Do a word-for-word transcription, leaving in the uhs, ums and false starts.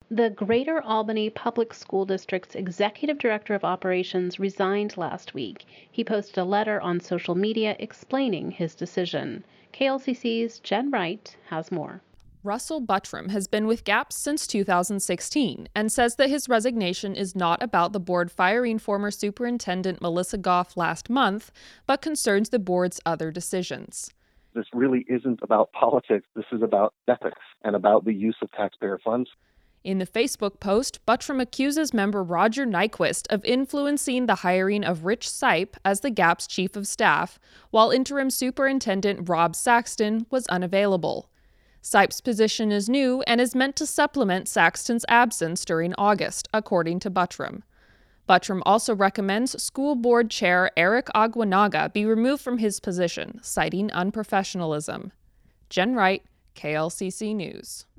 The Greater Albany Public School District's Executive Director of Operations resigned last week. He posted a letter on social media explaining his decision. K L C C's Jen Wright has more. Russell Buttram has been with GAPS since two thousand sixteen and says that his resignation is not about the board firing former Superintendent Melissa Goff last month, but concerns the board's other decisions. This really isn't about politics. This is about ethics and about the use of taxpayer funds. In the Facebook post, Buttram accuses member Roger Nyquist of influencing the hiring of Rich Sipe as the GAPS chief of staff, while interim superintendent Rob Saxton was unavailable. Sipe's position is new and is meant to supplement Saxton's absence during August, according to Buttram. Buttram also recommends school board chair Eric Aguanaga be removed from his position, citing unprofessionalism. Jen Wright, K L C C News.